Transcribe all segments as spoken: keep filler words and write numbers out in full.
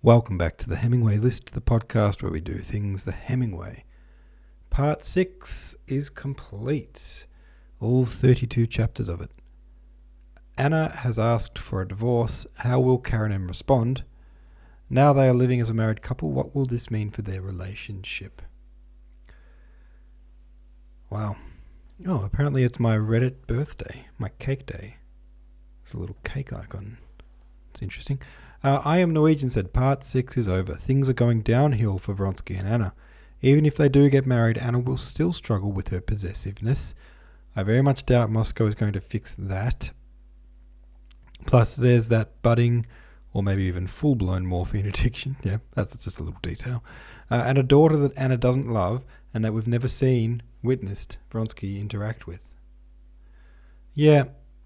Welcome back to the Hemingway List, the podcast where we do things the Hemingway. Part six is complete. All thirty-two chapters of it. Anna has asked for a divorce. How will Karenin respond? Now they are living as a married couple. What will this mean for their relationship? Wow. Oh, apparently it's my Reddit birthday. My cake day. It's a little cake icon. It's interesting. Uh, I am Norwegian said part six is over. Things are going downhill for Vronsky and Anna. Even if they do get married, Anna will still struggle with her possessiveness. I very much doubt Moscow is going to fix that. Plus, there's that budding, or maybe even full-blown morphine addiction. Yeah, that's just a little detail. Uh, and a daughter that Anna doesn't love, and that we've never seen, witnessed Vronsky interact with. Yeah.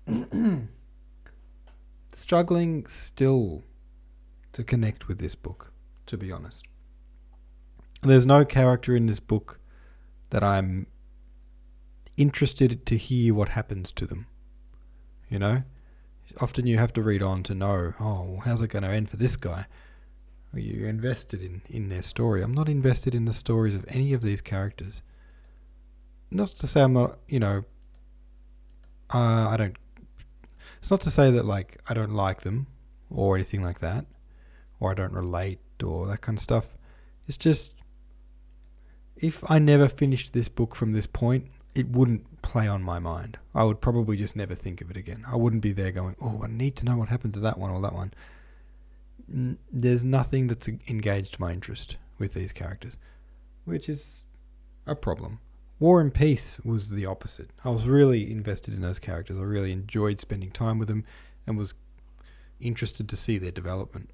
Struggling still to connect with this book, to be honest. There's no character in this book that I'm interested to hear what happens to them. You know? Often you have to read on to know, oh, how's it going to end for this guy? Are you invested in, in their story? I'm not invested in the stories of any of these characters. Not to say I'm not, you know, uh, I don't, it's not to say that, like, I don't like them or anything like that, or I don't relate or that kind of stuff. It's just, if I never finished this book from this point, it wouldn't play on my mind. I would probably just never think of it again. I wouldn't be there going, oh, I need to know what happened to that one or that one. N- there's nothing that's engaged my interest with these characters, which is a problem. War and Peace was the opposite. I was really invested in those characters. I really enjoyed spending time with them and was interested to see their development.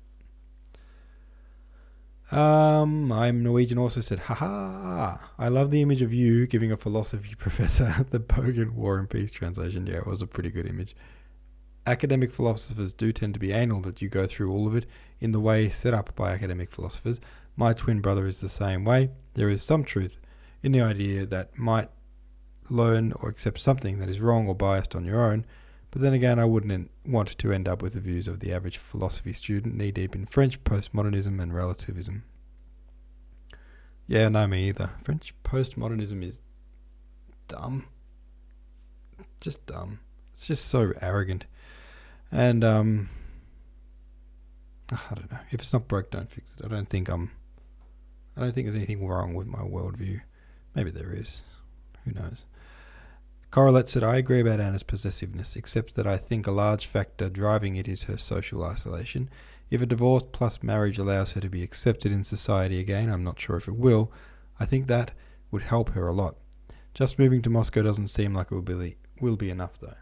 Um, I'm Norwegian also said, haha, I love the image of you giving a philosophy professor the Bogan War and Peace translation. Yeah, it was a pretty good image. Academic philosophers do tend to be anal that you go through all of it in the way set up by academic philosophers. My twin brother is the same way. There is some truth in the idea that might learn or accept something that is wrong or biased on your own, but then again I wouldn't want to end up with the views of the average philosophy student knee-deep in French postmodernism and relativism. Yeah, no, me either. French postmodernism is dumb. Just dumb. It's just so arrogant. And, um, I don't know. If it's not broke, don't fix it. I don't think I'm, I don't think there's anything wrong with my worldview. Maybe there is. Who knows? Correlate said, I agree about Anna's possessiveness, except that I think a large factor driving it is her social isolation. If a divorce plus marriage allows her to be accepted in society again, I'm not sure if it will, I think that would help her a lot. Just moving to Moscow doesn't seem like it will be, will be enough, though.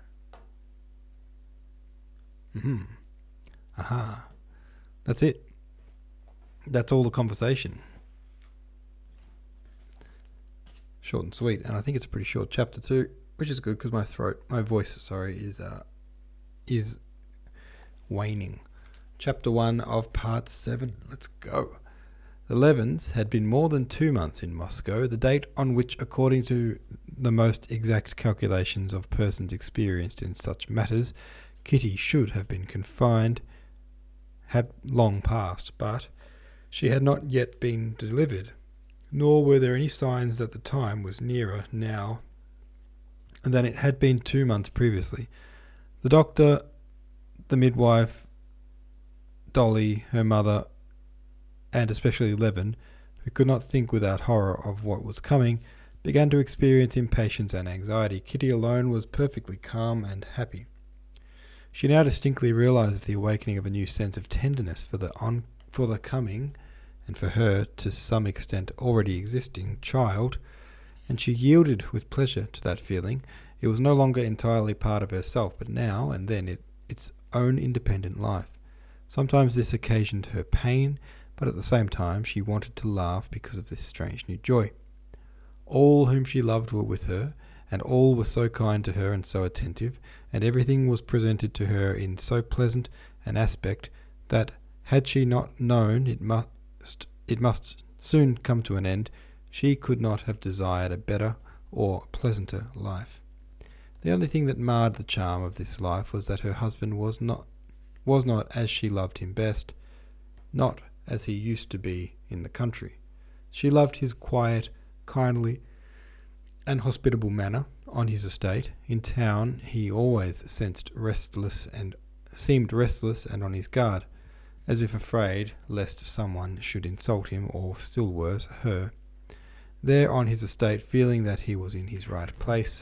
Hmm. Aha. That's it. That's all the conversation. Short and sweet, and I think it's a pretty short chapter too, which is good because my throat, my voice, sorry, is uh, is waning. Chapter one of part seven. Let's go. The Levins had been more than two months in Moscow, the date on which, according to the most exact calculations of persons experienced in such matters, Kitty should have been confined, had long passed, but she had not yet been delivered, nor were there any signs that the time was nearer now than it had been two months previously. The doctor, the midwife, Dolly, her mother, and especially Levin, who could not think without horror of what was coming, began to experience impatience and anxiety. Kitty alone was perfectly calm and happy. She now distinctly realized the awakening of a new sense of tenderness for the on for the coming, and for her, to some extent already existing, child, and she yielded with pleasure to that feeling. It was no longer entirely part of herself, but now and then it, its own independent life. Sometimes this occasioned her pain, but at the same time she wanted to laugh because of this strange new joy. All whom she loved were with her, and all were so kind to her and so attentive, and everything was presented to her in so pleasant an aspect that, had she not known it must, it must soon come to an end, she could not have desired a better or pleasanter life. The only thing that marred the charm of this life was that her husband was not was not as she loved him best, not as he used to be in the country. She loved his quiet, kindly, and hospitable manner on his estate. In town he always sensed restless and seemed restless and on his guard, as if afraid lest someone should insult him, or still worse, her. There on his estate, feeling that he was in his right place,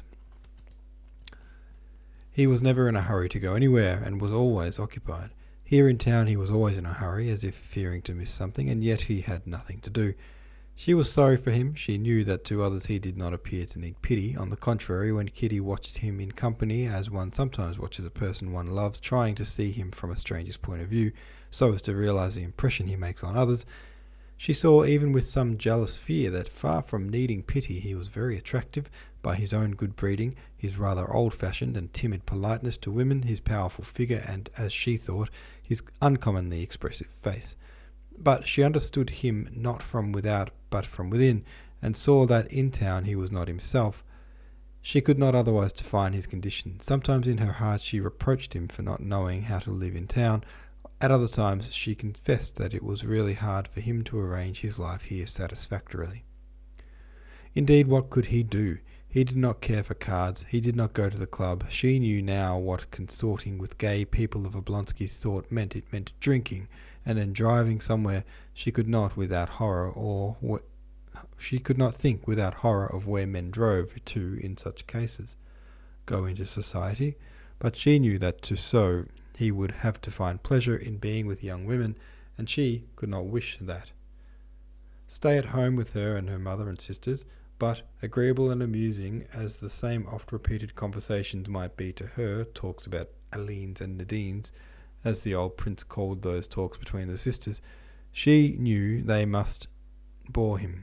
he was never in a hurry to go anywhere, and was always occupied. Here in town he was always in a hurry, as if fearing to miss something, and yet he had nothing to do. She was sorry for him. She knew that to others he did not appear to need pity. On the contrary, when Kitty watched him in company, as one sometimes watches a person one loves, trying to see him from a stranger's point of view, so as to realize the impression he makes on others, she saw, even with some jealous fear, that far from needing pity, he was very attractive by his own good breeding, his rather old-fashioned and timid politeness to women, his powerful figure, and, as she thought, his uncommonly expressive face. But she understood him not from without, but from within, and saw that in town he was not himself. She could not otherwise define his condition. Sometimes in her heart she reproached him for not knowing how to live in town. At other times she confessed that it was really hard for him to arrange his life here satisfactorily. Indeed, what could he do? He did not care for cards. He did not go to the club. She knew now what consorting with gay people of Oblonsky's sort meant. It meant drinking, and then driving somewhere. She could not without horror, or wh- she could not think without horror of where men drove to in such cases. Go into society, but she knew that to so he would have to find pleasure in being with young women, and she could not wish that. Stay at home with her and her mother and sisters, but agreeable and amusing as the same oft-repeated conversations might be to her, talks about Alines and Nadines, as the old prince called those talks between the sisters, she knew they must bore him.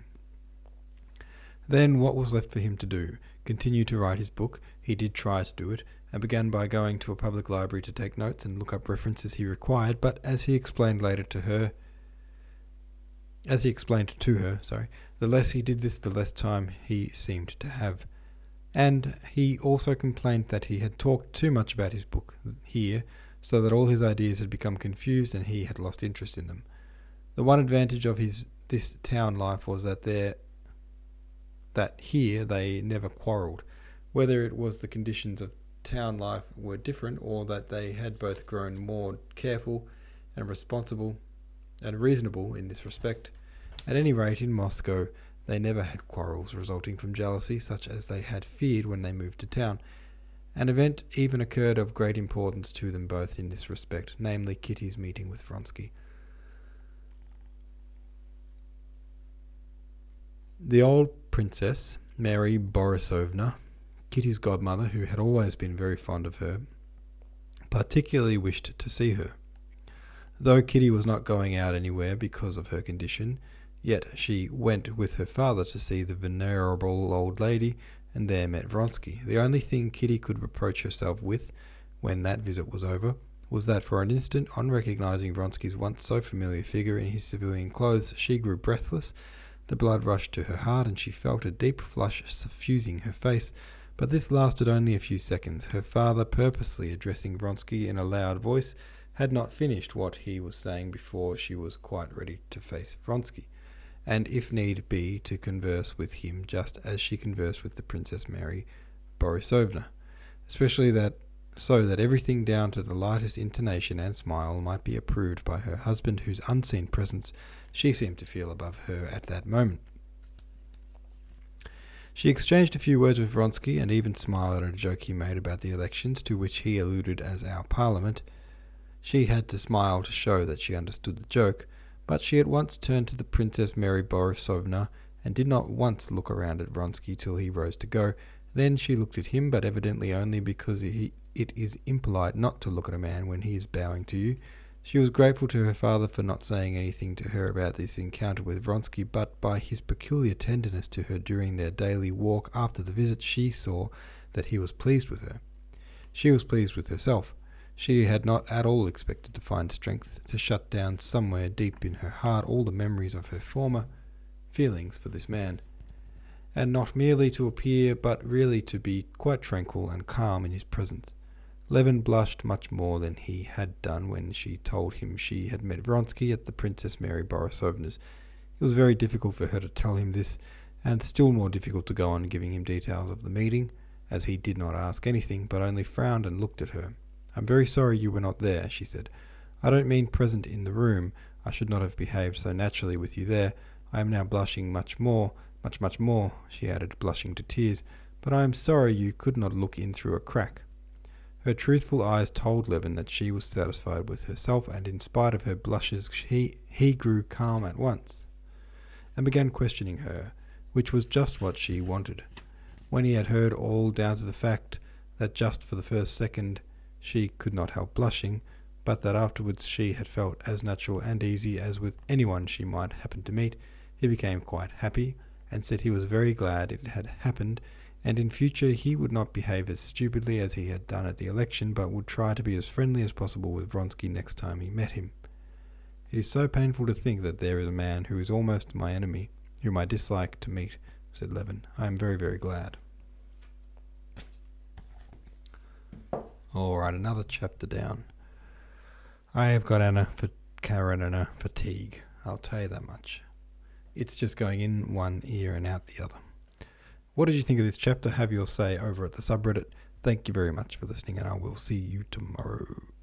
Then what was left for him to do? Continue to write his book. He did try to do it, and began by going to a public library to take notes and look up references he required, but as he explained later to her, as he explained to her, sorry, the less he did this, the less time he seemed to have. And he also complained that he had talked too much about his book here, so that all his ideas had become confused and he had lost interest in them. The one advantage of his this town life was that there, that here they never quarrelled. Whether it was the conditions of town life were different, or that they had both grown more careful and responsible and reasonable in this respect, at any rate in Moscow they never had quarrels resulting from jealousy such as they had feared when they moved to town. An event even occurred of great importance to them both in this respect, namely Kitty's meeting with Vronsky. The old princess, Mary Borisovna, Kitty's godmother, who had always been very fond of her, particularly wished to see her. Though Kitty was not going out anywhere because of her condition, yet she went with her father to see the venerable old lady, and there met Vronsky. The only thing Kitty could reproach herself with, when that visit was over, was that for an instant, on recognizing Vronsky's once so familiar figure in his civilian clothes, she grew breathless. The blood rushed to her heart, and she felt a deep flush suffusing her face. But this lasted only a few seconds. Her father, purposely addressing Vronsky in a loud voice, had not finished what he was saying before she was quite ready to face Vronsky, and if need be to converse with him just as she conversed with the Princess Mary Borisovna, especially that so that everything down to the lightest intonation and smile might be approved by her husband, whose unseen presence she seemed to feel above her at that moment. She exchanged a few words with Vronsky, and even smiled at a joke he made about the elections, to which he alluded as our parliament. She had to smile to show that she understood the joke, but she at once turned to the Princess Mary Borisovna, and did not once look around at Vronsky till he rose to go. Then she looked at him, but evidently only because he, it is impolite not to look at a man when he is bowing to you. She was grateful to her father for not saying anything to her about this encounter with Vronsky, but by his peculiar tenderness to her during their daily walk after the visit, she saw that he was pleased with her. She was pleased with herself. She had not at all expected to find strength to shut down somewhere deep in her heart all the memories of her former feelings for this man, and not merely to appear, but really to be quite tranquil and calm in his presence. Levin blushed much more than he had done when she told him she had met Vronsky at the Princess Mary Borisovna's. It was very difficult for her to tell him this, and still more difficult to go on giving him details of the meeting, as he did not ask anything, but only frowned and looked at her. "I'm very sorry you were not there," she said. "I don't mean present in the room. I should not have behaved so naturally with you there. I am now blushing much more, much, much more," she added, blushing to tears, "but I am sorry you could not look in through a crack." Her truthful eyes told Levin that she was satisfied with herself, and in spite of her blushes he, he grew calm at once, and began questioning her, which was just what she wanted. When he had heard all down to the fact that just for the first second she could not help blushing, but that afterwards she had felt as natural and easy as with anyone she might happen to meet, he became quite happy, and said he was very glad it had happened, and in future he would not behave as stupidly as he had done at the election, but would try to be as friendly as possible with Vronsky next time he met him. "It is so painful to think that there is a man who is almost my enemy, whom I dislike to meet," said Levin. "I am very, very glad." All right, another chapter down. I have got Anna for Karenina fatigue. I'll tell you that much. It's just going in one ear and out the other. What did you think of this chapter? Have your say over at the subreddit. Thank you very much for listening, and I will see you tomorrow.